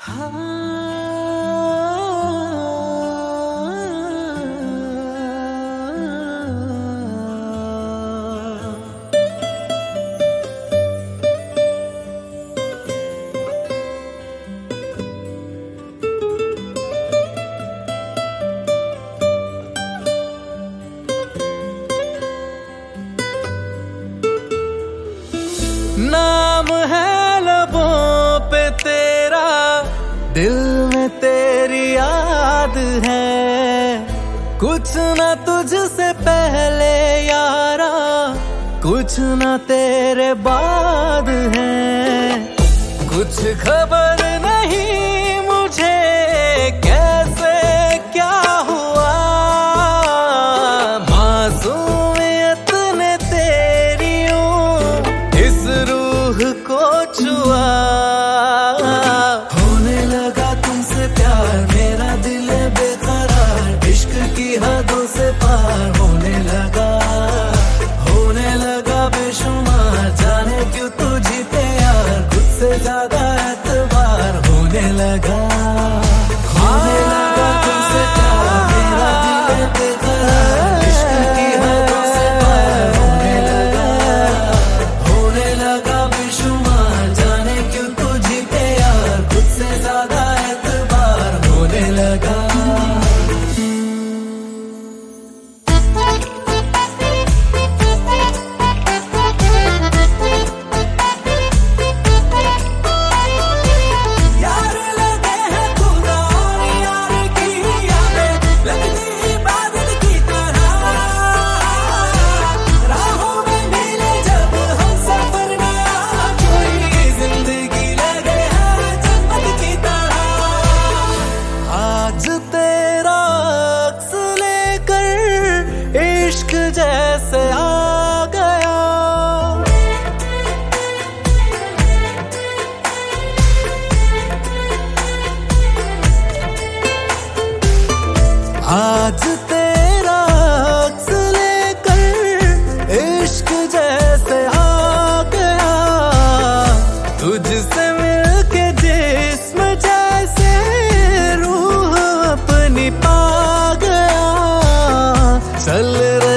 नाम है लबों पे तेरा, दिल में तेरी याद है। कुछ ना तुझसे पहले यारा, कुछ ना तेरे बाद है। कुछ खबर नहीं मुझे कैसे क्या हुआ, मासूमियत ने तेरी इस रूह को छुआ। होने लगा तुमसे प्यार, मेरा दिल बेकरार, इश्क की हदों से पार होने लगा बेशुमार। जाने क्यों तुझी पे यार, खुद से ज्यादा एतबार होने लगा तुमसे प्यार, मेरा दिल बेकरार, इश्क की हदों से पार होने लगा बेशुमार। जाने क्यों तुझी पे यार, खुद से ज्यादा एतबार होने लगा। इश्क जैसे आ गया, आज तेरा अक्स लेकर इश्क जैसे आ गया। तुझसे मिलके जिस्म जैसे रूह अपनी पा गया। चल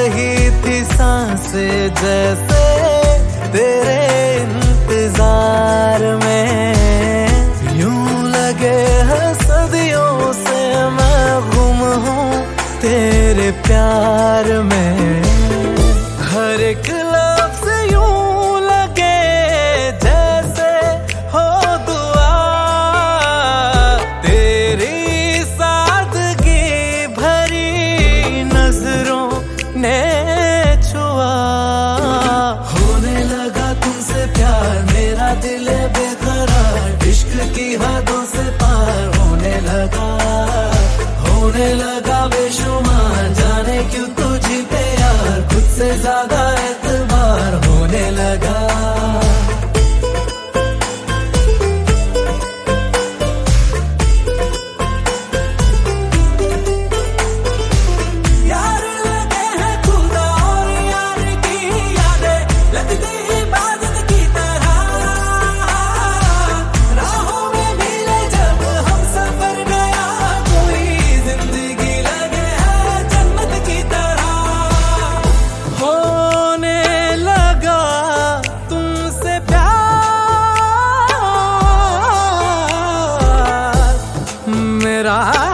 सांसें जैसे तेरे इंतजार में, यूं लगे है सदियों से मैं गुम हूँ तेरे प्यार में। हर एक लफ्ज़ यूं लगे जैसे हो दुआ, तेरी सादगी भरी नजरों ने होने लगा तुमसे प्यार, मेरा दिल बेकरार, इश्क की हदों से पार होने लगा बेशुमार। जाने क्यों तुझी पे यार, खुद से ज्यादा एतबार होने लगा। मेरा